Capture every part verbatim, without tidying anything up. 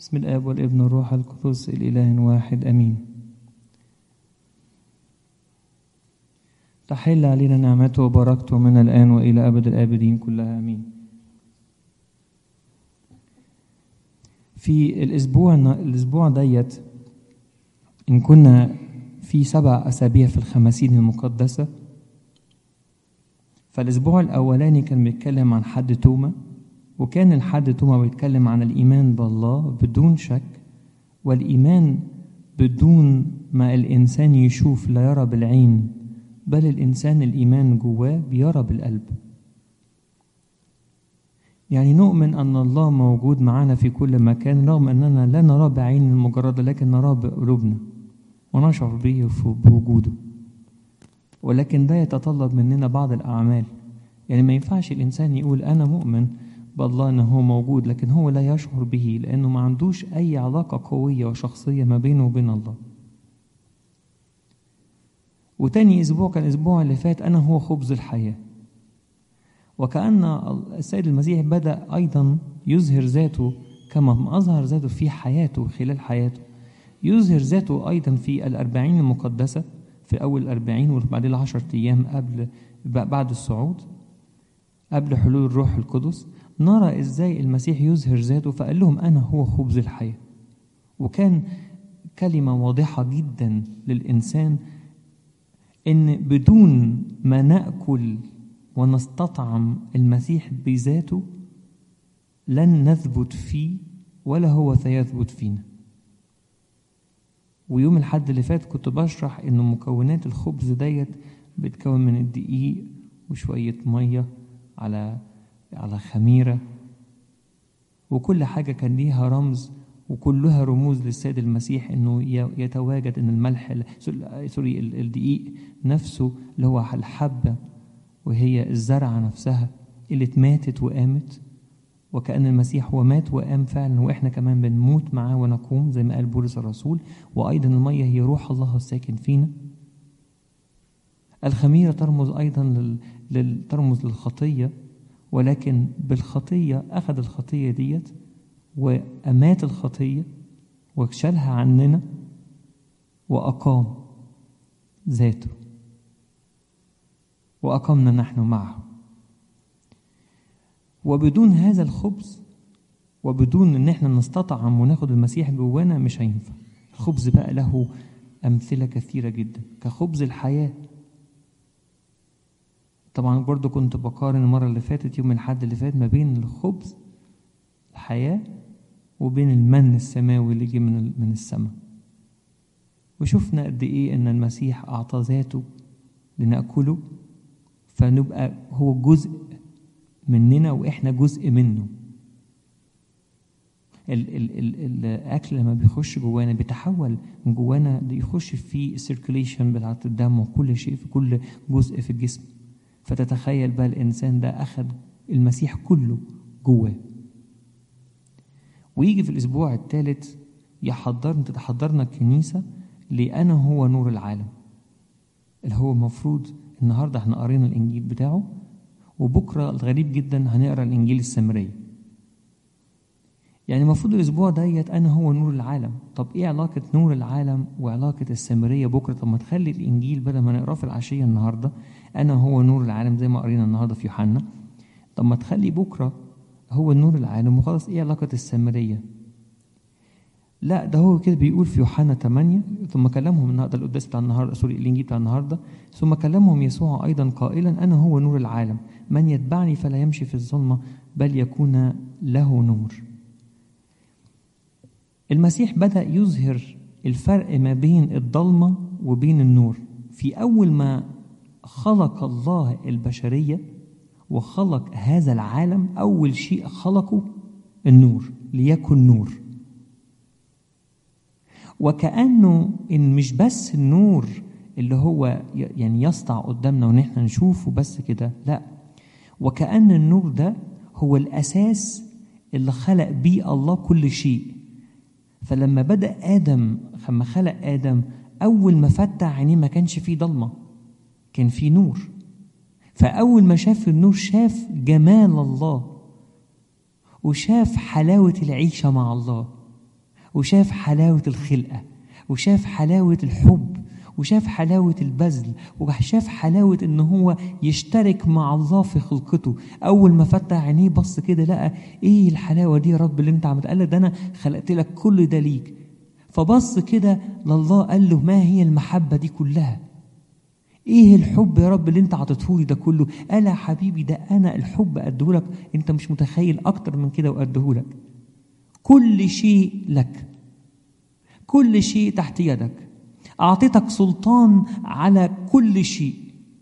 بسم الآب والابن والروح القدس الإله واحد أمين. تحل علينا نعمته وبركته من الآن وإلى أبد الآبدين كلها أمين. في الأسبوع الأسبوع ديت إن كنا في سبع أسابيع في الخمسين المقدسة، فالأسبوع الأولاني كان بيتكلم عن حد توما، وكان الحد توما بيتكلم عن الإيمان بالله بدون شك، والإيمان بدون ما الإنسان يشوف لا يرى بالعين، بل الإنسان الإيمان جواه بيرى بالقلب. يعني نؤمن أن الله موجود معنا في كل مكان رغم أننا لا نراه بعين المجردة، لكن نراه بقلوبنا ونشعر به بوجوده. ولكن ده يتطلب مننا بعض الأعمال. يعني ما ينفعش الإنسان يقول أنا مؤمن بالله أنه هو موجود لكن هو لا يشعر به، لأنه ما عندوش أي علاقة قوية وشخصية ما بينه وبين الله. وتاني أسبوع كان الأسبوع اللي فات أنا هو خبز الحياة، وكأن السيد المسيح بدأ أيضا يظهر ذاته كما أظهر ذاته في حياته خلال حياته، يظهر ذاته أيضا في الأربعين المقدسة، في أول الأربعين وبعدين العشر أيام قبل بعد الصعود قبل حلول الروح القدس. نرى إزاي المسيح يظهر ذاته، فقال لهم أنا هو خبز الحياة. وكان كلمة واضحة جدا للإنسان إن بدون ما نأكل ونستطعم المسيح بذاته لن نثبت فيه ولا هو سيثبت فينا. ويوم الحد اللي فات كنت بشرح إن مكونات الخبز ديت بتكون من الدقيق وشوية مية على على خميرة، وكل حاجة كان ليها رمز وكلها رموز للسيد المسيح إنه يتواجد إن الملح سوري الدقيق نفسه اللي هو الحبة وهي الزرعة نفسها اللي اتماتت وقامت، وكأن المسيح هو مات وقام فعلا، وإحنا كمان بنموت معاه ونقوم زي ما قال بولس الرسول. وأيضا المية هي روح الله الساكن فينا. الخميرة ترمز أيضا لل... لل... ترمز للخطية، ولكن بالخطية أخذ الخطية ديت وأمات الخطية وشالها عننا وأقام ذاته وأقامنا نحن معه. وبدون هذا الخبز وبدون ان احنا نستطعم وناخد المسيح جوانا مش هينفع. الخبز بقى له أمثلة كثيرة جدا كخبز الحياة. طبعا برضو كنت بقارن المرة اللي فاتت يوم الحد اللي فات ما بين الخبز الحياة وبين المن السماوي اللي جه من من السماء، وشفنا قد ايه ان المسيح اعطى ذاته لنأكله، فنبقى هو جزء مننا واحنا جزء منه. ال ال ال الاكل لما بيخش جوانا بيتحول من جوانا يخش في السيركيليشن بتاعه الدم وكل شيء في كل جزء في الجسم. فتتخيل بقى الانسان ده اخذ المسيح كله جواه. ويجي في الاسبوع الثالث يحضرنا تتحضرنا الكنيسه لأنا هو نور العالم، اللي هو المفروض النهارده احنا قرينا الانجيل بتاعه، وبكره الغريب جدا هنقرا الانجيل السامريه. يعني المفروض الاسبوع ديت انا هو نور العالم. طب ايه علاقه نور العالم وعلاقه السامريه بكره؟ طب ما تخلي الانجيل بدل ما نقراه في العشيه النهارده انا هو نور العالم زي ما قرينا النهارده في يوحنا، طب ما تخلي بكره هو نور العالم وخلاص. ايه علاقه السامريه؟ لا، ده هو كده بيقول في يوحنا ثمانية ثم كلمهم النهارده القداس بتاع النهارده سوري الانجيل بتاع النهارده ثم كلمهم يسوع ايضا قائلا انا هو نور العالم، من يتبعني فلا يمشي في الظلمه بل يكون له نور. المسيح بدأ يظهر الفرق ما بين الضلمه وبين النور. في اول ما خلق الله البشريه وخلق هذا العالم اول شيء خلقه النور، ليكن نور. وكأنه إن مش بس النور اللي هو يعني يسطع قدامنا ونحن نشوفه بس كده، لا، وكأن النور ده هو الأساس اللي خلق بيه الله كل شيء. فلما بدأ آدم لما خلق آدم أول ما فتح عينيه ما كانش فيه ضلمة، كان فيه نور. فأول ما شاف النور شاف جمال الله وشاف حلاوة العيشة مع الله. وشاف حلاوة الخلقة، وشاف حلاوة الحب، وشاف حلاوة البذل، وشاف حلاوة إن هو يشترك مع الله في خلقته. أول ما فتح عينيه بص كده لقى إيه الحلاوة دي يا رب اللي أنت عملت؟ قال له ده أنا خلقت لك كل ده ليك. فبص كده لله قال له ما هي المحبة دي كلها؟ إيه الحب يا رب اللي أنت عطيتهولي ده كله؟ قال يا حبيبي ده أنا الحب أديهولك، أنت مش متخيل أكتر من كده وأديهولك. كل شيء لك، كل شيء تحت يدك، أعطيتك سلطان على كل شيء.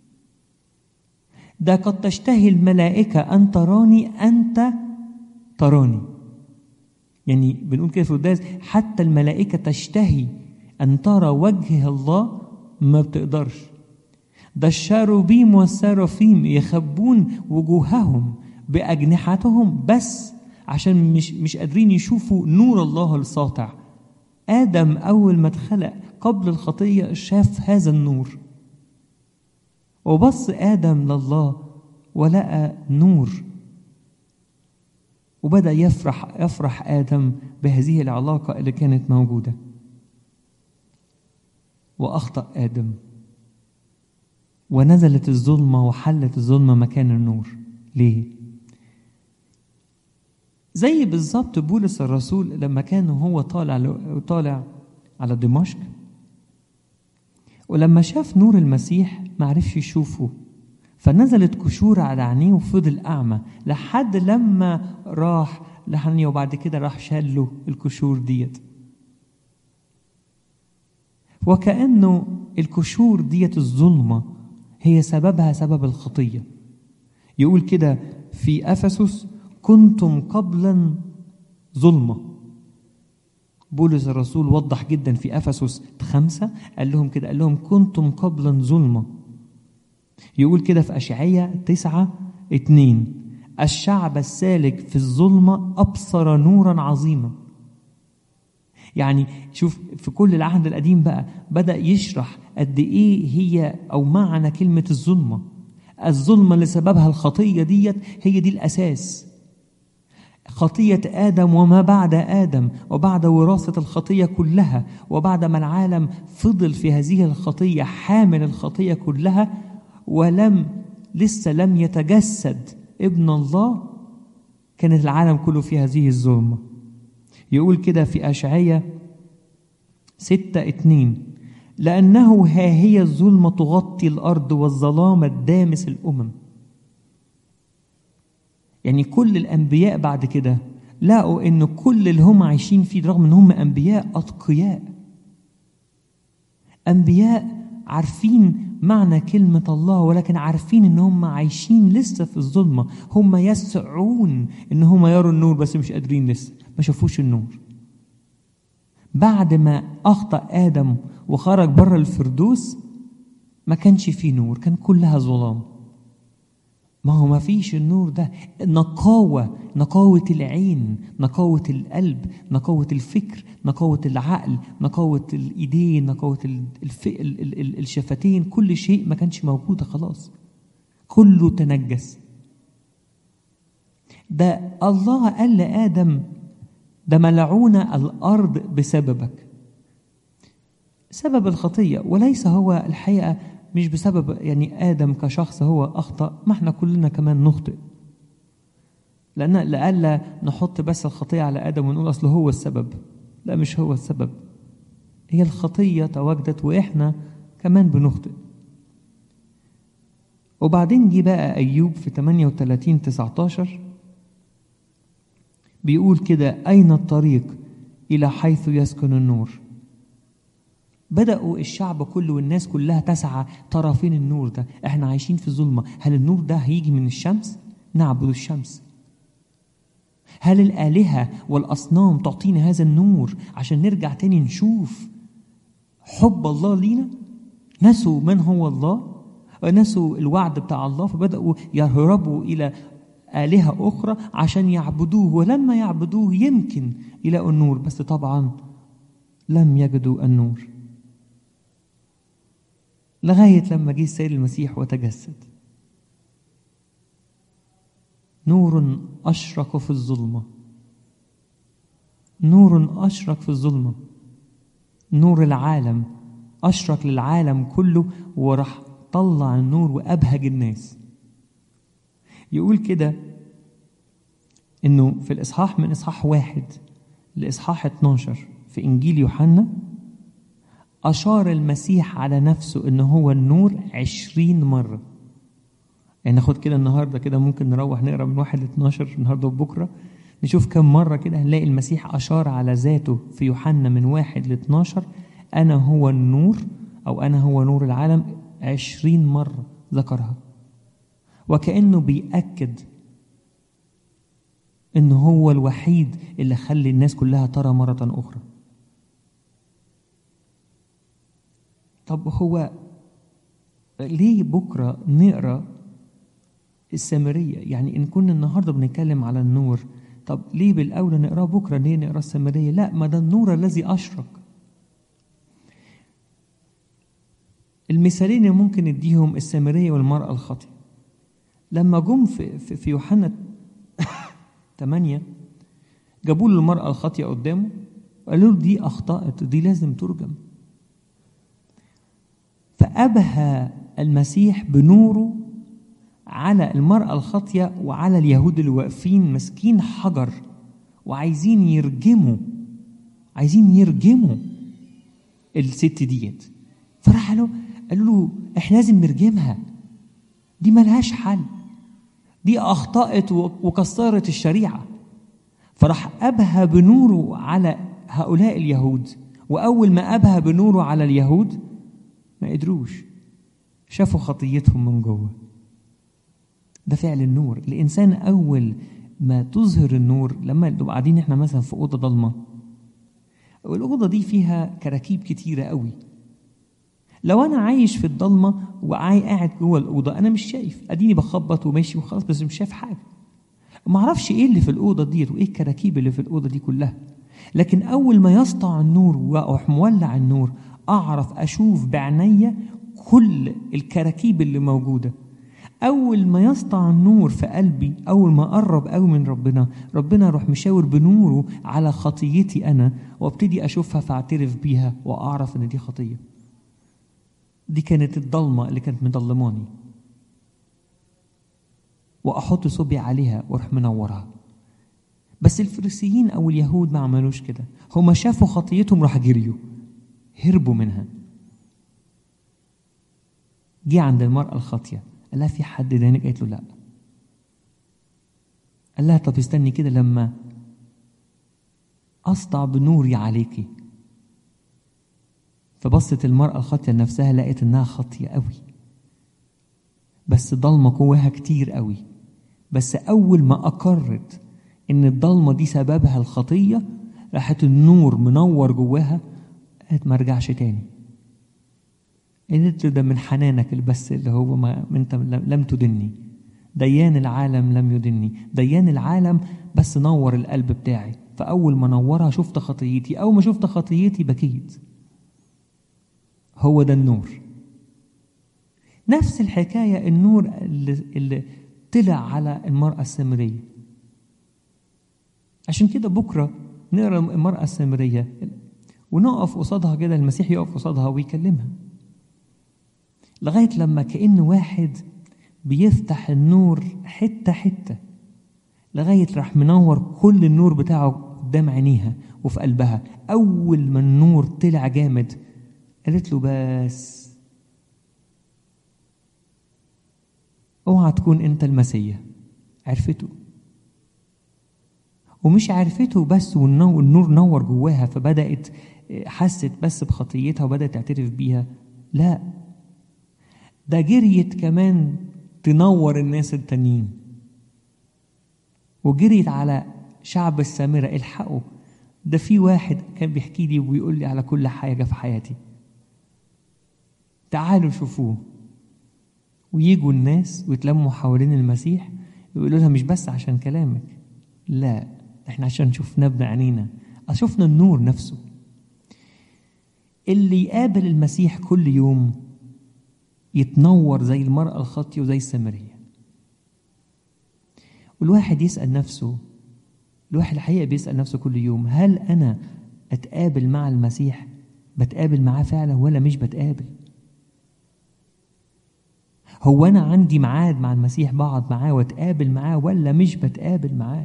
ده قد تشتهي الملائكة أن تراني أنت تراني. يعني بنقول كده في القداس حتى الملائكة تشتهي أن ترى وجه الله ما بتقدرش. ده الشاروبيم والسرافيم يخبون وجوههم بأجنحتهم بس عشان مش مش قادرين يشوفوا نور الله الساطع. آدم أول ما اتخلق قبل الخطية شاف هذا النور، وبص آدم لله ولقى نور، وبدأ يفرح يفرح آدم بهذه العلاقة اللي كانت موجودة. وأخطأ آدم ونزلت الظلمة وحلت الظلمة مكان النور. ليه؟ زي بالظبط بولس الرسول لما كان هو طالع طالع على دمشق، ولما شاف نور المسيح ما عرفش يشوفه، فنزلت كشور على عينيه وفضل أعمى لحد لما راح لحنيا، وبعد كده راح شال له الكشور ديت. وكأنه الكشور ديت الظلمة هي سببها سبب الخطية. يقول كده في أفسس كنتم قبلا ظلمة. بولس الرسول وضح جدا في أفسس خمسة، قال لهم كده، قال لهم كنتم قبلا ظلمة. يقول كده في أشعياء تسعة اتنين الشعب السالك في الظلمة أبصر نورا عظيما. يعني شوف في كل العهد القديم بقى بدأ يشرح قد إيه هي أو معنى كلمة الظلمة. الظلمة اللي سببها الخطية ديت هي دي الأساس، خطية آدم وما بعد آدم، وبعد وراثة الخطية كلها، وبعد ما العالم فضل في هذه الخطية حامل الخطية كلها، ولم لسه لم يتجسد ابن الله، كانت العالم كله في هذه الظلمة. يقول كده في أشعياء ستة اتنين لأنه ها هي الظلمة تغطي الأرض والظلام الدامس الأمم. يعني كل الأنبياء بعد كده لقوا إن كل اللي هم عايشين فيه رغم إن هم أنبياء أتقياء، أنبياء عارفين معنى كلمة الله، ولكن عارفين إن هم عايشين لسه في الظلمة. هم يسعون إن هم يروا النور بس مش قادرين، لسه ما شافوش النور. بعد ما أخطأ آدم وخرج بره الفردوس ما كانش فيه نور، كان كلها ظلام. ما هو ما فيش النور ده، نقاوة، نقاوة العين، نقاوة القلب، نقاوة الفكر، نقاوة العقل، نقاوة الإيدين، نقاوة الف... ال... ال... ال... الشفتين، كل شيء ما كانش موجود خلاص، كله تنجس. ده الله قال لآدم ده ملعونة الأرض بسببك، سبب الخطية، وليس هو الحقيقة مش بسبب يعني آدم كشخص هو أخطأ، ما احنا كلنا كمان نخطئ، لأن لألا نحط بس الخطية على آدم ونقول أصله هو السبب. لا، مش هو السبب، هي الخطية تواجدت وإحنا كمان بنخطئ. وبعدين جي بقى أيوب في ثمانية وثلاثين تسعتاشر بيقول كده أين الطريق إلى حيث يسكن النور؟ بدأوا الشعب كله والناس كلها تسعى ترى فين النور ده، احنا عايشين في ظلمة، هل النور ده هيجي من الشمس؟ نعبد الشمس. هل الآلهة والأصنام تعطينا هذا النور عشان نرجع تاني نشوف حب الله لينا؟ نسوا من هو الله ونسوا الوعد بتاع الله، فبدأوا يهربوا إلى آلهة أخرى عشان يعبدوه، ولما يعبدوه يمكن يلاقوا النور، بس طبعا لم يجدوا النور لغاية لما جه السيد المسيح وتجسد. نور أشرق في الظلمة، نور أشرق في الظلمة، نور العالم أشرق للعالم كله وراح طلع النور وأبهج الناس. يقول كده إنه في الإصحاح من إصحاح واحد لإصحاح اتناشر في إنجيل يوحنا أشار المسيح على نفسه إنه هو النور عشرين مرة. يعني ناخد كده النهاردة كده ممكن نروح نقرأ من واحد لاتناشر النهاردة وبكرة نشوف كم مرة كده هنلاقي المسيح أشار على ذاته في يوحنا من واحد لاتناشر أنا هو النور أو أنا هو نور العالم عشرين مرة ذكرها، وكأنه بيأكد إنه هو الوحيد اللي خلي الناس كلها ترى مرة أخرى. طب هو ليه بكرة نقرأ السامرية؟ يعني إن كنا النهاردة بنتكلم على النور، طب ليه بالأولى نقرأ بكرة؟ ليه نقرأ السامرية؟ لا، ما ده النور الذي أشرق. المثالين اللي ممكن نديهم السامرية والمرأة الخاطئة. لما جم في, في, في يوحنا ثمانية جابوا له المرأة الخاطئة قدامه وقالوا له دي أخطأت، دي لازم ترجم. فأبهى المسيح بنوره على المرأة الخاطئة وعلى اليهود اللي واقفين مسكين حجر وعايزين يرجموا عايزين يرجموا الست ديت. فراح له قالوا له احنا لازم نرجمها، دي ملهاش حل، دي أخطأت وكسرت الشريعة. فراح أبهى بنوره على هؤلاء اليهود، وأول ما أبهى بنوره على اليهود ما قدروش، شافوا خطيتهم من جوه. ده فعل النور. الإنسان أول ما تظهر النور، لما نبقى قاعدين احنا مثلا في أوضة ضلمة والأوضة دي فيها كراكيب كتيرة قوي، لو أنا عايش في الضلمة وقاعد جوه الأوضة أنا مش شايف، أديني بخبط وماشي وخلاص بس مش شايف حاجة، ما أعرفش إيه اللي في الأوضة دي وإيه الكراكيب اللي في الأوضة دي كلها. لكن أول ما يسطع النور وأروح مولع النور أعرف أشوف بعناية كل الكراكيب اللي موجودة. أول ما يسطع النور في قلبي، أول ما أقرب قوي من ربنا، ربنا يروح مشاور بنوره على خطيتي أنا وابتدي أشوفها فاعترف بيها وأعرف إن دي خطية. دي كانت الضلمة اللي كانت مضلماني، وأحط صبي عليها وأروح منورها. بس الفريسيين أو اليهود ما عملوش كده، هم شافوا خطيتهم راح جريوا هربوا منها. جه عند المرأة الخاطية قال لها في حد دانك؟ قالت له لا. قال لها طب استني كده لما أسطع بنوري عليكي. فبصت المرأة الخاطية لنفسها لقيت إنها خاطية قوي، بس ضلمة جواها كتير قوي. بس أول ما أقرت إن الضلمة دي سببها الخطية راحت النور منور جواها، قالت ما رجعش تاني. قالت له ده من حنانك بس اللي هو ما انت لم تدني، ديان العالم لم يدني، ديان العالم بس نور القلب بتاعي. فأول ما نورها شفت خطيتي، أول ما شفت خطيتي بكيت. هو ده النور. نفس الحكاية النور اللي, اللي طلع على المرأة السامرية. عشان كده بكرة نقرأ المرأة السامرية ونقف قصادها كده، المسيح يقف قصادها ويكلمها لغاية لما كأن واحد بيفتح النور حتة حتة لغاية راح منور كل النور بتاعه قدام عينيها وفي قلبها. أول ما النور طلع جامد قالت له بس اوعى تكون انت المسيح. عرفته، ومش عرفته بس والنور نور جواها فبدأت حست بس بخطيتها وبدأت تعترف بيها. لا، ده جريت كمان تنور الناس التانيين، وجريت على شعب السامرة الحقوا، ده في واحد كان بيحكي لي وبيقول لي على كل حاجة في حياتي، تعالوا شوفوه. ويجوا الناس ويتلموا حوالين المسيح ويقولوا لها مش بس عشان كلامك، لا احنا عشان شفنا بعينينا، شفنا النور نفسه. اللي يقابل المسيح كل يوم يتنور زي المرأة الخاطية وزي السامرية. والواحد يسأل نفسه الواحد الحقيقة بيسأل نفسه كل يوم، هل أنا أتقابل مع المسيح؟ بتقابل معاه فعلا ولا مش بتقابل؟ هو أنا عندي ميعاد مع المسيح بقعد معاه واتقابل معاه ولا مش بتقابل معاه؟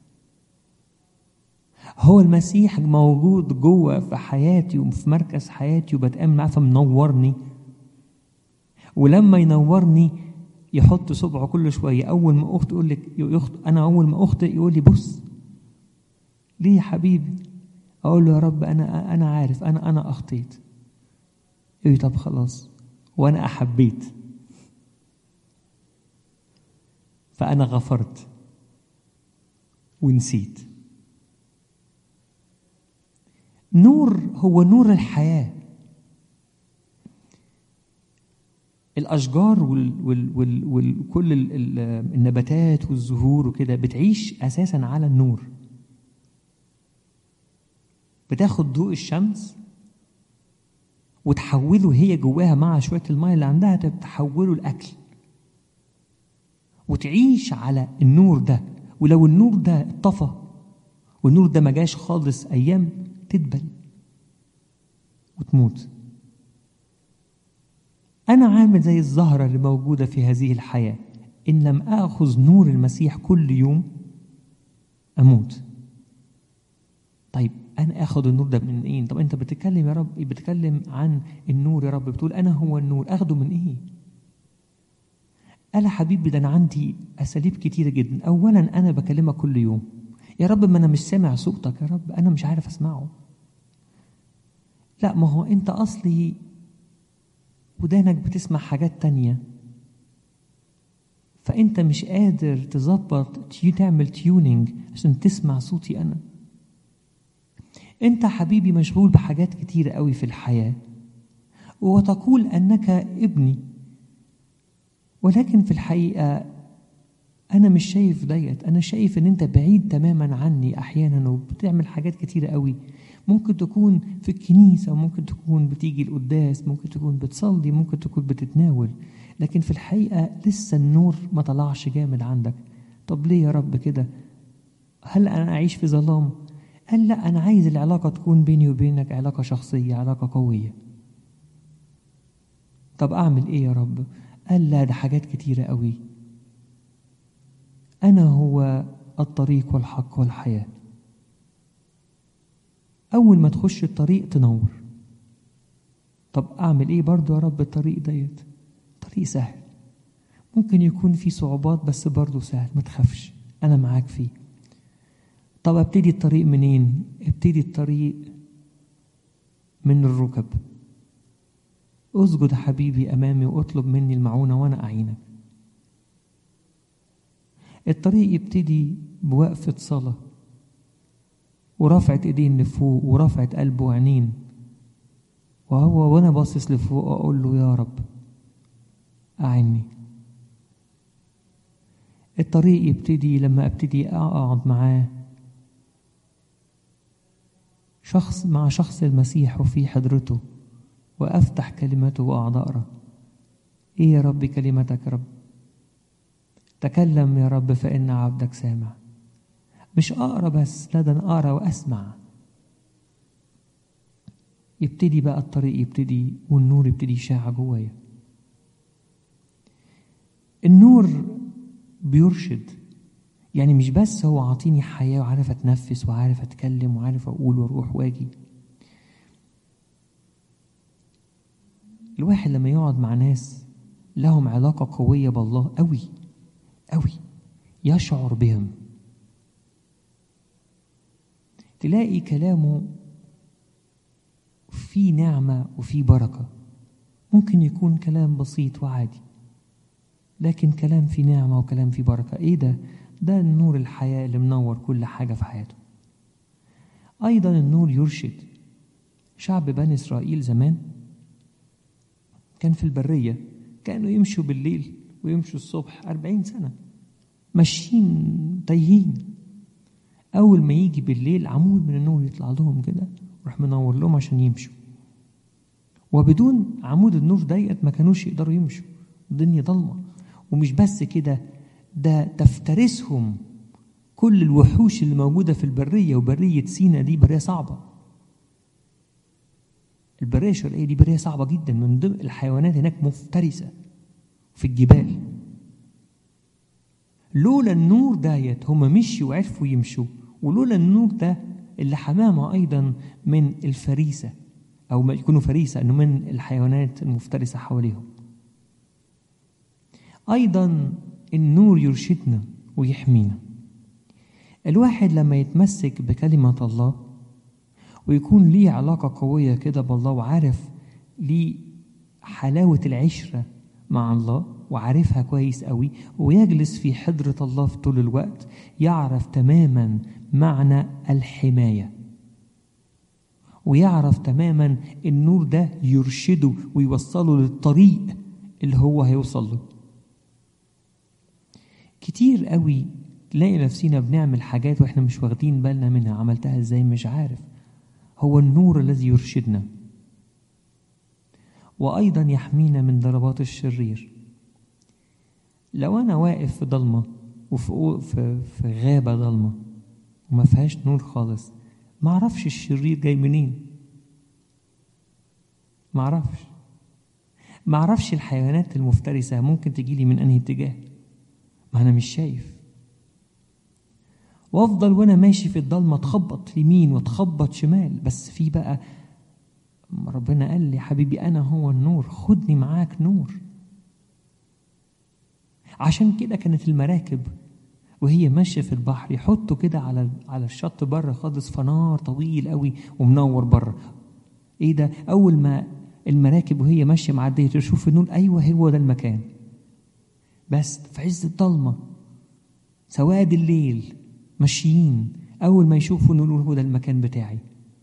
هو المسيح موجود جوه في حياتي وفي مركز حياتي وبتقابل معاه فمنورني، ولما ينورني يحط صبعه كل شوية. أول ما أخت يقول لك يخط... أنا أول ما أخطئ يقول لي بص ليه يا حبيبي؟ أقول له يا رب أنا أنا عارف أنا أنا أخطيت. يقول لي طب خلاص وأنا أحبيت فأنا غفرت ونسيت. نور هو نور الحياة. الأشجار وال وال وال وكل النباتات والزهور وكده بتعيش أساسا على النور، بتاخد ضوء الشمس وتحوله هي جواها مع شوية الماء اللي عندها تحوله الأكل وتعيش على النور ده. ولو النور ده اتطفى والنور ده ما جاش خالص أيام تدبل وتموت. أنا عامل زي الزهرة اللي موجودة في هذه الحياة، إن لم أخذ نور المسيح كل يوم أموت. طيب أنا أخذ النور ده من إيه؟ طب أنت بتتكلم يا رب، بتتكلم عن النور يا رب، بتقول أنا هو النور، أخده من إيه؟ قال حبيبي ده أنا عندي أساليب كتيرة جدا. أولا أنا بكلمك كل يوم يا رب، ما أنا مش سامع صوتك يا رب، أنا مش عارف أسمعه. لا، ما هو أنت أصلي ودانك بتسمع حاجات تانية، فأنت مش قادر تظبط تعمل تيونينج عشان تسمع صوتي أنا. أنت حبيبي مشغول بحاجات كتيرة قوي في الحياة وتقول أنك ابني، ولكن في الحقيقة أنا مش شايف ديت. أنا شايف أن أنت بعيد تماما عني أحيانا وبتعمل حاجات كتيرة قوي. ممكن تكون في الكنيسة، ممكن تكون بتيجي القداس، ممكن تكون بتصلي، ممكن تكون بتتناول، لكن في الحقيقة لسه النور ما طلعش جامد عندك. طب ليه يا رب كده؟ هل أنا أعيش في ظلام؟ قال لا، أنا عايز العلاقة تكون بيني وبينك علاقة شخصية، علاقة قوية. طب أعمل إيه يا رب؟ قال لا، ده حاجات كتيرة قوي. أنا هو الطريق والحق والحياة. أول ما تخش الطريق تنور. طب أعمل إيه برضو يا رب؟ الطريق ديت طريق سهل، ممكن يكون فيه صعوبات بس برضو سهل، ما تخافش أنا معاك فيه. طب ابتدي الطريق منين؟ ابتدي الطريق من الركب. اسجد حبيبي أمامي واطلب مني المعونة وأنا أعينك. الطريق يبتدي بوقفة صلاة ورفعت ايدين لفوق ورفعت قلب وعينين، وهو وانا باصص لفوق اقول له يا رب اعني. الطريق يبتدي لما ابتدي اقعد معاه شخص مع شخص المسيح وفي حضرته وافتح كلمته واقعد اقرا. ايه يا رب كلمتك يا رب؟ تكلم يا رب فإن عبدك سامع. مش أقرأ بس، لا ده أنا أقرأ وأسمع. يبتدي بقى الطريق يبتدي والنور يبتدي يشاع جوايا. النور بيرشد، يعني مش بس هو عاطيني حياة وعارف أتنفس وعارف أتكلم وعارف أقول وأروح واجي. الواحد لما يقعد مع ناس لهم علاقة قوية بالله قوي قوي يشعر بهم، تلاقي كلامه فيه نعمة وفيه بركة. ممكن يكون كلام بسيط وعادي لكن كلام فيه نعمة وكلام فيه بركة. ايه ده؟ ده النور الحياة اللي منور كل حاجة في حياته. ايضا النور يرشد. شعب بني اسرائيل زمان كان في البرية، كانوا يمشوا بالليل ويمشوا الصبح أربعين سنة ماشيين تايهين. أول ما يجي بالليل عمود من النور يطلع لهم كده وراح منور لهم عشان يمشوا، وبدون عمود النور ديت ما كانوش يقدروا يمشوا، الدنيا ضلمة. ومش بس كده، ده تفترسهم كل الوحوش اللي موجودة في البرية، وبرية سينا دي برية صعبة. البرية الشرقية دي برية صعبة جدا، من ضمن الحيوانات هناك مفترسة في الجبال. لولا النور دايت هم مشوا وعرفوا يمشوا، ولولا النور ده اللي حمامة أيضا من الفريسة، أو ما يكونوا فريسة أنه من الحيوانات المفترسة حواليهم. أيضا النور يرشدنا ويحمينا. الواحد لما يتمسك بكلمة الله ويكون ليه علاقة قوية كده بالله، وعارف ليه حلاوة العشرة مع الله وعارفها كويس قوي، ويجلس في حضرة الله في طول الوقت، يعرف تماما معنى الحماية، ويعرف تماما النور ده يرشده ويوصله للطريق اللي هو هيوصل له. كتير قوي تلاقي نفسنا بنعمل حاجات واحنا مش واخدين بالنا منها، عملتها ازاي مش عارف. هو النور الذي يرشدنا، وأيضا يحمينا من ضربات الشرير. لو أنا واقف في ضلمة وفي في في غابة ضلمة وما فيهاش نور خالص، ما أعرفش الشرير جاي منين، ما أعرفش ما أعرفش الحيوانات المفترسة ممكن تجيلي من أنهي اتجاه، ما أنا مش شايف. وأفضل وأنا ماشي في الضلمة تخبط يمين وتخبط شمال، بس في بقى ربنا قال لي حبيبي أنا هو النور، خدني معاك نور. عشان كده كانت المراكب وهي ماشية في البحر يحطوا كده على على الشط بره خالص فنار طويل قوي ومنور بره. ايه ده؟ اول ما المراكب وهي ماشية معدية تشوف النور، ايوه هو ده المكان. بس في عز الضلمة سواد الليل ماشيين، اول ما يشوفوا نور هو ده المكان بتاعي.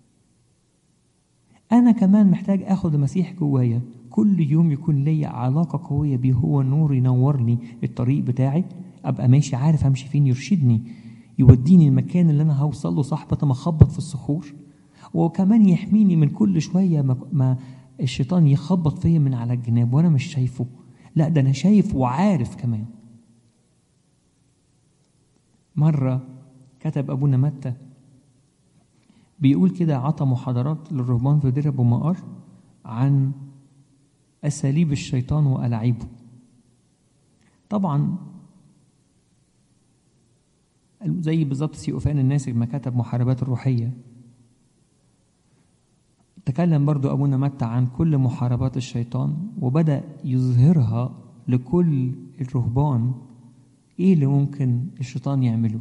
أنا كمان محتاج أخد المسيح جوايا كل يوم، يكون ليا علاقة قوية بيه، هو النور ينورني الطريق بتاعي، أبقى ماشي عارف أمشي فين، يرشدني يوديني المكان اللي أنا هوصل له صح، بدل ما أخبط في الصخور. وكمان يحميني من كل شوية ما الشيطان يخبط فيا من على الجناب وأنا مش شايفه، لا ده أنا شايف وعارف كمان. مرة كتب أبونا متى بيقول كده، عطى محاضرات للرهبان في دير أبو مقر عن أساليب الشيطان وألاعيبه. طبعا زي بالظبط سيوفان الناسك ما كتب محاربات الروحية، تكلم برضو أبونا متى عن كل محاربات الشيطان، وبدأ يظهرها لكل الرهبان إيه اللي ممكن الشيطان يعمله.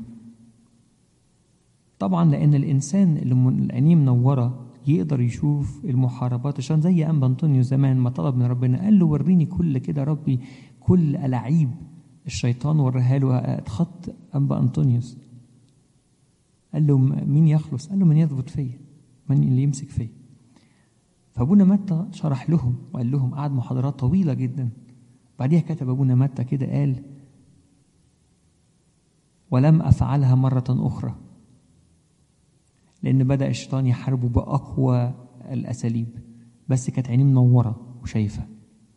طبعا لأن الإنسان اللي عينيه منورة يقدر يشوف المحاربات الشيطان، زي أنبا أنطونيو زمان ما طلب من ربنا قال له وريني كل كده ربي كل ألاعيب الشيطان، وريها له خط أنبا أنطونيوس. قال له مين يخلص؟ قال له من يثبت فيا، من اللي يمسك فيا. فأبونا متى شرح لهم وقال لهم، قعد محاضرات طويلة جدا. بعديها كتب أبونا متى كده قال: ولم أفعلها مرة أخرى، لأن بدأ الشيطان يحاربه بأقوى الأساليب، بس كانت عينيه منورة وشايفة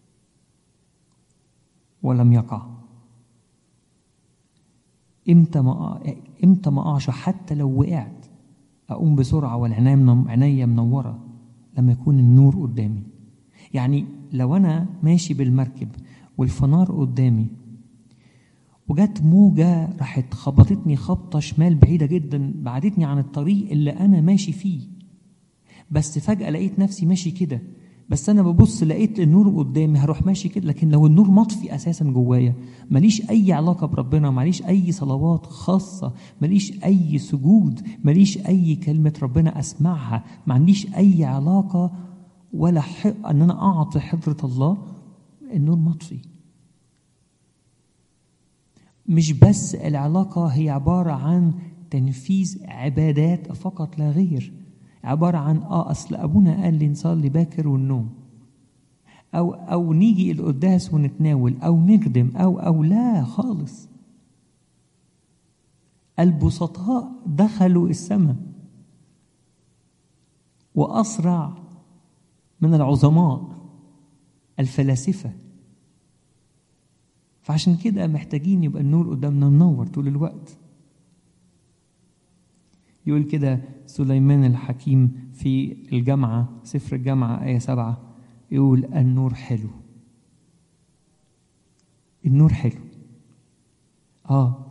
ولم يقع. إمتى ما إمتى ما أقعش، حتى لو وقعت أقوم بسرعة والعناية منورة لما يكون النور قدامي. يعني لو أنا ماشي بالمركب والفنار قدامي وجت موجة راحت خبطتني خبطة شمال بعيدة جدا، بعدتني عن الطريق اللي أنا ماشي فيه، بس فجأة لقيت نفسي ماشي كده، بس أنا ببص لقيت النور قدامي هروح ماشي كده. لكن لو النور مطفي أساسا جوايا، ماليش أي علاقة بربنا، ماليش أي صلوات خاصة، ماليش أي سجود، ماليش أي كلمة ربنا أسمعها، ما عنديش أي علاقة ولا حق أن أنا أعطي حضرة الله، النور مطفي. مش بس العلاقة هي عبارة عن تنفيذ عبادات فقط لا غير، عبارة عن آه أصل أبونا قال لي نصلي باكر والنوم، أو أو نيجي القداس ونتناول، أو نخدم، أو أو لا خالص. البسطاء دخلوا السماء وأسرع من العظماء الفلاسفة. فعشان كده محتاجين يبقى النور قدامنا منور طول الوقت. يقول كده سليمان الحكيم في الجامعة، سفر الجامعة آية سبعة، يقول النور حلو. النور حلو. آه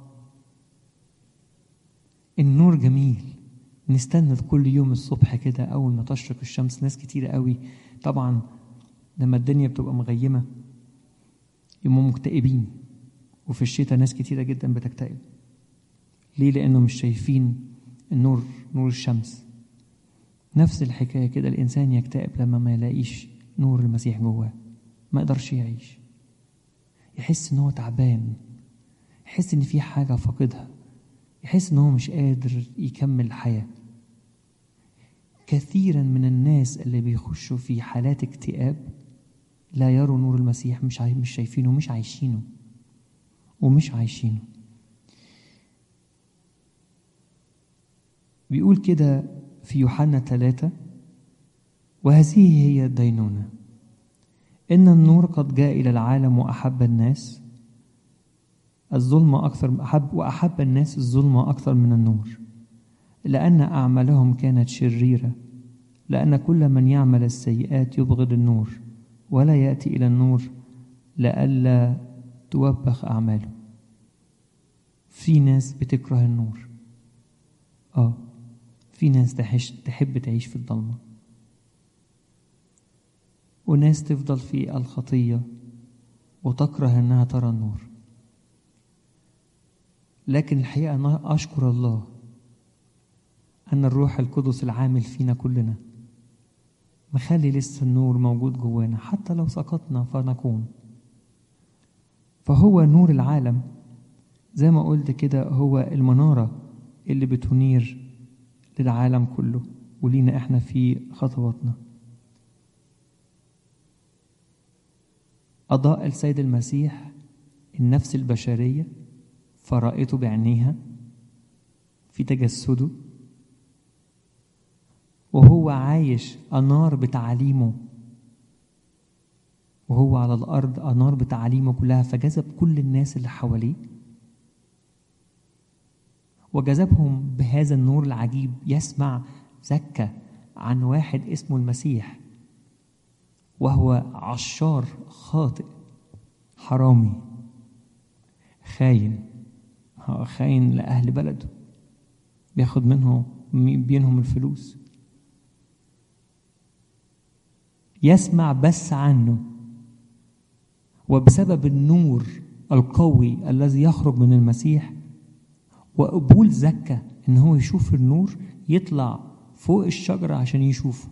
النور جميل. نستنى كل يوم الصبح كده أول ما تشرق الشمس. ناس كتيرة قوي طبعا لما الدنيا بتبقى مغيمة يبقوا مكتئبين، وفي الشتاء ناس كتيرة جدا بتكتئب. ليه؟ لأنه مش شايفين النور، نور الشمس. نفس الحكاية كده الإنسان يكتئب لما ما يلاقيش نور المسيح جواه، ما يقدرش يعيش، يحس إن هو تعبان، يحس إن في حاجة فاقدها، يحس إن هو مش قادر يكمل الحياة. كثيرا من الناس اللي بيخشوا في حالات اكتئاب لا يروا نور المسيح، مش مش شايفينه، مش عايشينه ومش عايشينه. بيقول كده في يوحنا ثلاثة: وهذه هي الدينونة، إن النور قد جاء إلى العالم وأحب الناس الظلم أكثر أحب وأحب الناس الظلم أكثر من النور، لأن أعمالهم كانت شريرة، لأن كل من يعمل السيئات يبغض النور ولا يأتي إلى النور لئلا توبخ أعماله. في ناس بتكره النور، آه في ناس تحب تعيش في الظلمة، وناس تفضل في الخطية وتكره أنها ترى النور. لكن الحقيقة أنا أشكر الله أن الروح القدس العامل فينا كلنا مخلي لسه النور موجود جوانا، حتى لو سقطنا فنقوم. فهو نور العالم زي ما قلت كده، هو المنارة اللي بتنير للعالم كله ولينا احنا في خطواتنا. أضاء السيد المسيح النفس البشرية فرأيته بعينيها في تجسده، وهو عايش أنار بتعاليمه، وهو على الأرض أنار بتعاليمه كلها، فجذب كل الناس اللي حواليه وجذبهم بهذا النور العجيب. يسمع زكا عن واحد اسمه المسيح وهو عشار خاطئ حرامي خاين، خاين لأهل بلده، بياخد منهم بينهم الفلوس. يسمع بس عنه، وبسبب النور القوي الذي يخرج من المسيح وقبول زكا ان هو يشوف النور، يطلع فوق الشجرة عشان يشوفه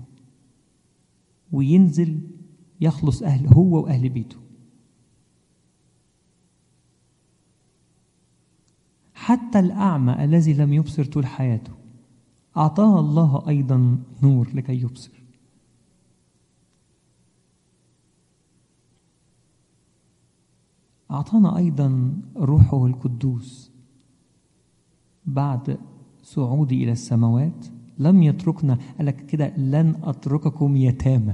وينزل يخلص أهل هو وأهل بيته. حتى الأعمى الذي لم يبصر طول حياته أعطاه الله أيضا نور لكي يبصر. أعطانا أيضا روحه القدوس بعد صعودي إلى السماوات. لم يتركنا، قال لك كده لن أترككم يتامى.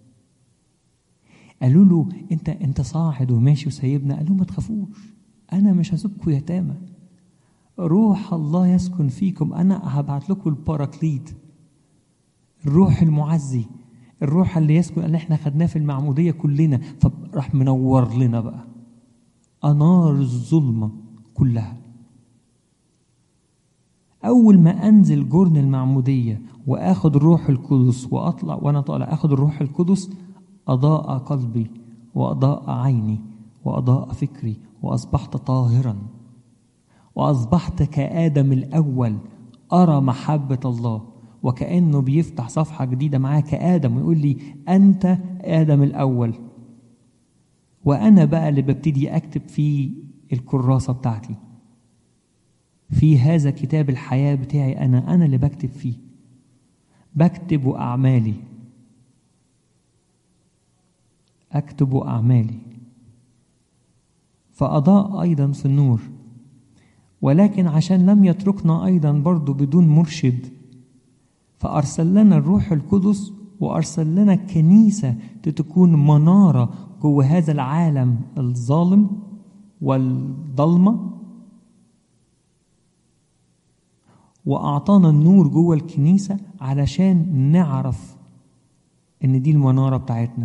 قالوا له أنت أنت صاعد وماشي وسايبنا، قال له ما تخافوش، أنا مش هسيبكم يتامى، روح الله يسكن فيكم، أنا هبعت لكم الباراكليت، الروح المعزي، الروح اللي يسكن اللي احنا خدناه في المعمودية كلنا، فراح منور لنا بقى أنار الظلمة كلها. أول ما أنزل جرن المعمودية وأخذ الروح القدس وأطلع وأنا طالع أخذ الروح القدس، أضاء قلبي وأضاء عيني وأضاء فكري، وأصبحت طاهرا، وأصبحت كآدم الأول أرى محبة الله، وكأنه بيفتح صفحة جديدة معاه كآدم ويقول لي أنت آدم الأول، وأنا بقى اللي ببتدي أكتب في الكراسة بتاعتي، في هذا كتاب الحياة بتاعي، أنا أنا اللي بكتب فيه، بكتب أعمالي، أكتب أعمالي. فأضاء أيضا في النور. ولكن عشان لم يتركنا أيضا برضو بدون مرشد، فأرسل لنا الروح القدس وأرسل لنا كنيسة تكون منارة جوه هذا العالم الظالم والظلمة، وأعطانا النور جوه الكنيسة علشان نعرف إن دي المنارة بتاعتنا.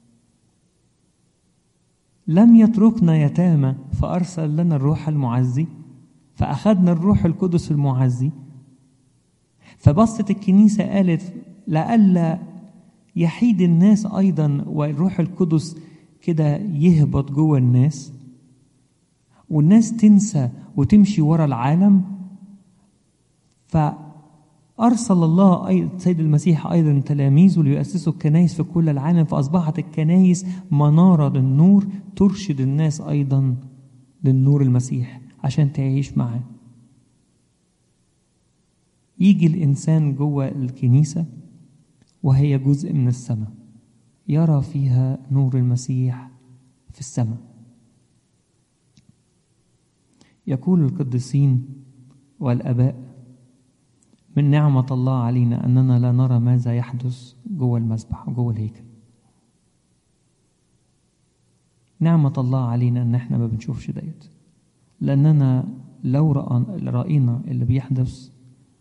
لم يتركنا يتامى فأرسل لنا الروح المعزي، فأخذنا الروح القدس المعزي. فبصت الكنيسة قالت لألا يحيد الناس أيضا والروح القدس كده يهبط جوه الناس والناس تنسى وتمشي ورا العالم، فأرسل الله السيد المسيح أيضا تلاميذه ليؤسسوا الكنائس في كل العالم، فأصبحت الكنائس منارة للنور ترشد الناس أيضا للنور المسيح عشان تعيش معاه. يجي الإنسان جوه الكنيسة وهي جزء من السماء، يرى فيها نور المسيح في السماء. يقول القديسين والآباء من نعمة الله علينا أننا لا نرى ماذا يحدث جوه المسبح جوه الهيكل. نعمة الله علينا أن احنا ما بنشوفش ديت، لأننا لو رأينا اللي بيحدث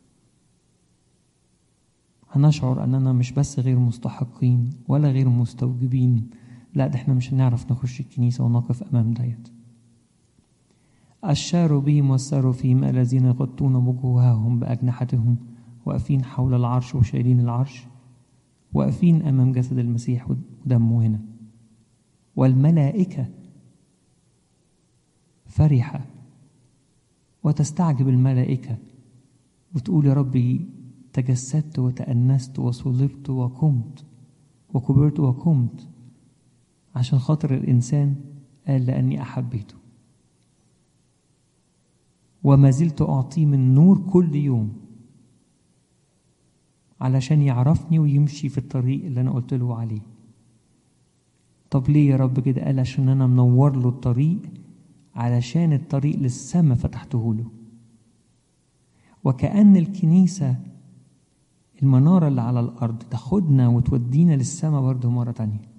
هنشعر أننا مش بس غير مستحقين ولا غير مستوجبين، لا ده احنا مش هنعرف نخش الكنيسة ونقف أمام ديت. الشاروا بهم والساروا فيهم الذين يغطون وجوههم بأجنحتهم، واقفين حول العرش وشايلين العرش، واقفين أمام جسد المسيح ودمه هنا. والملائكة فرحة، وتستعجب الملائكة وتقول يا ربي تجسدت وتأنست وصلبت وقمت وكبرت وقمت عشان خاطر الإنسان، قال لأني أحبيته وما زلت أعطيه من نور كل يوم علشان يعرفني ويمشي في الطريق اللي أنا قلت له عليه. طب ليه يا رب كده؟ قال عشان أنا منور له الطريق، علشان الطريق للسماء فتحته له. وكأن الكنيسة المنارة اللي على الأرض تاخدنا وتودينا للسماء برضه مرة تانية.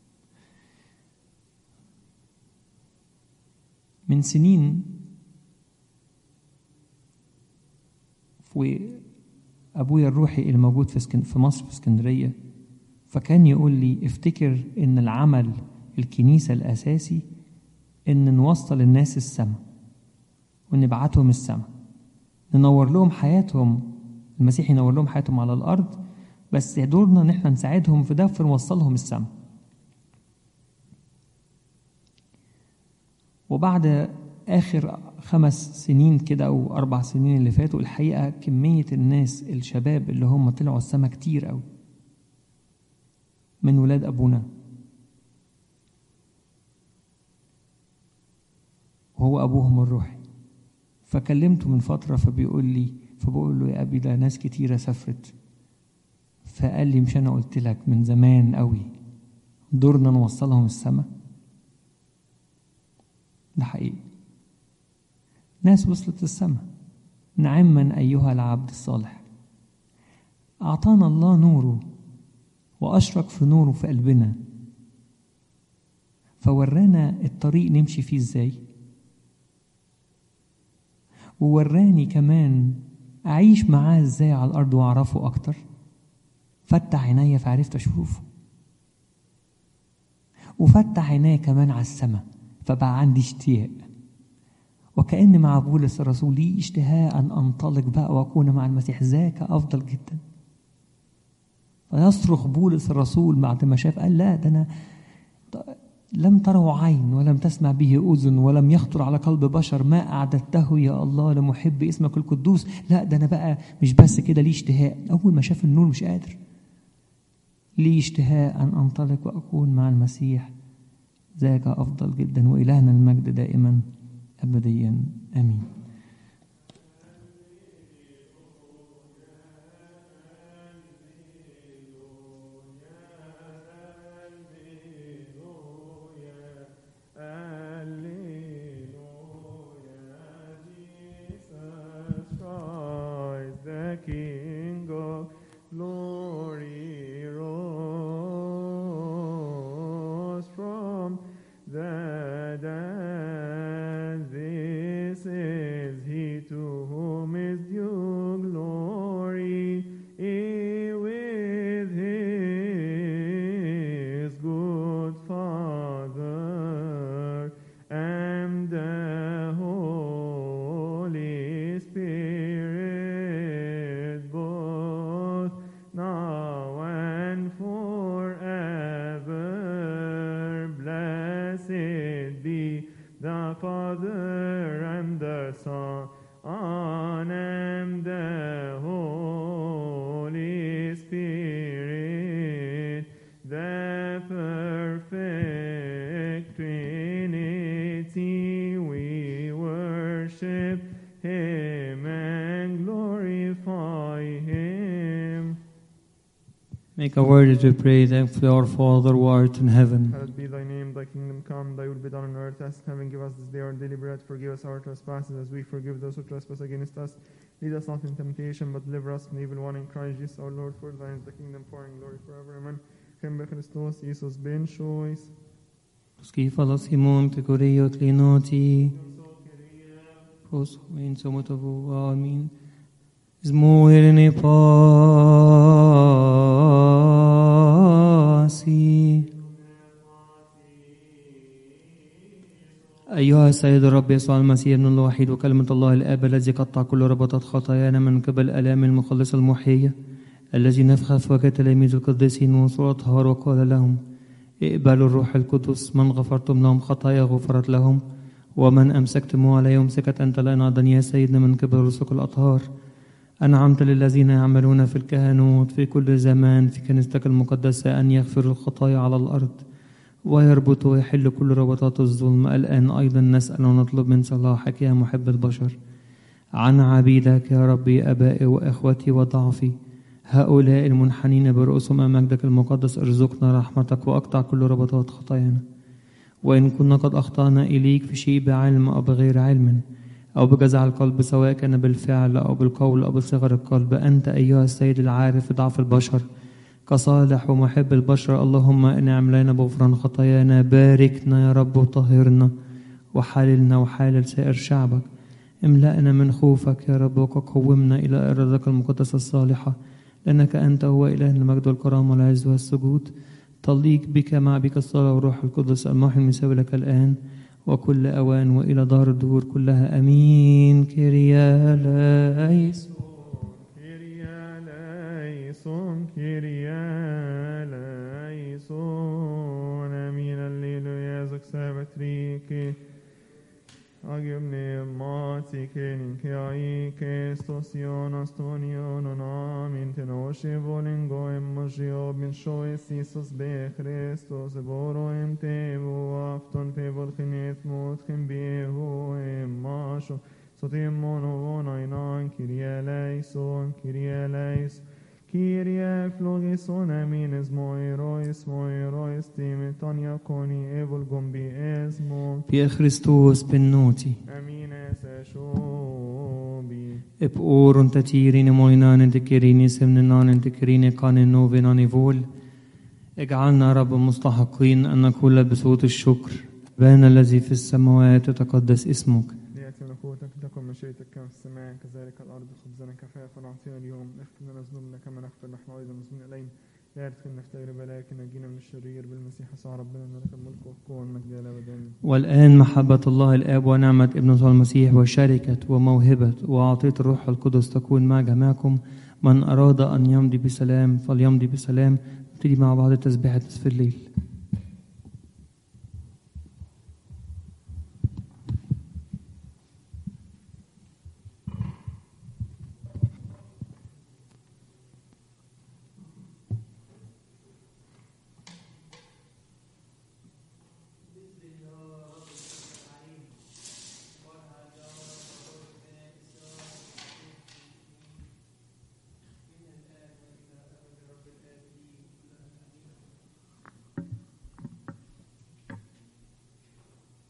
من سنين وأبويا الروحي الموجود في اسكن في مصر في اسكندرية، فكان يقول لي افتكر إن العمل الكنيسة الأساسي إن نوصل الناس السماء ونبعتهم السماء، ننور لهم حياتهم، المسيح ينور لهم حياتهم على الأرض، بس دورنا إن احنا نساعدهم في ده ونوصلهم السماء. وبعد آخر خمس سنين كده أو أربع سنين اللي فاتوا، الحقيقة كمية الناس الشباب اللي هم طلعوا السما كتير قوي من ولاد أبونا، وهو أبوهم الروحي. فكلمته من فترة فبيقول لي فبقول له يا أبي ده ناس كتيرة سافرت، فقال لي مش أنا قلت لك من زمان قوي دورنا نوصلهم السما؟ ده حقيقي، ناس وصلت السما. نعما أيها العبد الصالح. أعطانا الله نوره وأشرق في نوره في قلبنا، فورانا الطريق نمشي فيه ازاي، ووراني كمان أعيش معاه ازاي على الأرض وأعرفه أكتر. فتح عيني فعرفت أشوفه، وفتح عيني كمان على السماء فبقى عندي اشتياق. وكأن مع بولس الرسول لي اشتهاء أن أنطلق بقى وأكون مع المسيح، ذاك أفضل جدا. فيصرخ بولس الرسول بعد ما شاف، قال لا ده أنا لم تره عين ولم تسمع به أذن ولم يخطر على قلب بشر ما أعددته يا الله لمحب اسمك القدوس. لا ده أنا بقى مش بس كده، لي اشتهاء. أول ما شاف النور مش قادر، لي اشتهاء أن أنطلق وأكون مع المسيح، ذاك أفضل جدا. وإلهنا المجد دائما أبديا آمين. King of glory rose from the dead. This is Father and the Son and the Holy Spirit, the perfect Trinity, we worship Him and glorify Him. Make a word to pray, thankfully, our Father who art in heaven. Hallowed be thy name, thy kingdom come, thy will be done on earth as in heaven. Give us this day our daily bread, forgive us our trespasses as we forgive those who trespass against us. Lead us not in temptation, but deliver us from the evil one. In Christ Jesus our Lord, for thine is the kingdom, power, and glory forever. Amen. Kembe Christos, Isus ben shois. Skifala Simon te Korea klinoti. Pros in somotovu. Amen. Zmuirni pasi. أيها السيد الرب يسوع المسيح ابن الله الوحيد وكلمة الله الآب الذي قطع كل ربطات خطايانا من قبل آلام المخلص المحيي الذي نفخ في وجه تلاميذ القديسين وصورة طهار وقال لهم اقبلوا الروح القدس من غفرتم لهم خطايا غفرت لهم ومن أمسكتموه عليه أمسكت أنت الآن أيضا يا سيدنا من قبل رسل الأطهار. أنعمت للذين يعملون في الكهنوت في كل زمان في كنيستك المقدسة أن يغفروا الخطايا على الأرض ويربط ويحل كل ربطات الظلم. الآن أيضا نسأل ونطلب من صلاحك يا محب البشر عن عبيدك يا ربي أبائي وإخوتي وضعفي هؤلاء المنحنين برؤوسهم أمام مجدك المقدس ارزقنا رحمتك وأقطع كل ربطات خطايانا. وإن كنا قد أخطأنا إليك في شيء بعلم أو بغير علم أو بجزع القلب سواء كان بالفعل أو بالقول أو بصغر القلب، أنت أيها السيد العارف ضعف البشر كصالح ومحب البشر اللهم انعم لنا بغفران خطايانا. باركنا يا رب وطهرنا وحللنا وحالل سائر شعبك. املأنا من خوفك يا رب وقومنا إلى إرادتك المقدسة الصالحة لأنك أنت هو إله المجد والكرامة والعز والسجود. تليق بك مع بك الصلاة والروح القدس المحي المساوي لك الآن وكل أوان وإلى دار الدهور كلها. أمين. كيريا لايسون كيريا لايسون كيريا لايسون. أمين. الليلويا زك سابتريكي Agiumne mati kenin ke ai ke stosion astonion amin tenoshe volengo emojio bin shoes Isus be Christos boro em tevo afton te volknet mot kem beho em masho sotim mono onainan kiria leison kiria leis Kyrie flogison amin esmoiro esmoiro estimetania coni evulgum bi esmo Pie Christus benoti. amin eseshobi Ep orun tatirin moinan تكريني سمنان تكريني كان نوفنان فول. اجعلنا رب مستحقين أن نقول بصوت الشكر أبانا الذي في السماوات تتقدس اسمك. ليأتي ملكوتك تكن مشيئتك كما في السماء كذلك الأرض. خبزنا كفافا أعطينا اليوم اغفر لنا ذنوبنا كما نغفر نحن أيضا المذنبين إلينا لا تدخلنا في تجربة لكن نجينا من الشرير بالمسيح يسوع ربنا لك الملك والقوة والمجد إلى الأبد آمين. والآن محبة الله الآب ونعمة ابن يسوع المسيح وشركة وموهبة وعطية الروح القدس تكون مع جميعكم. من أراد أن يمضي بسلام فليمضي بسلام. نبتدي مع بعض تسبيحة نصف الليل.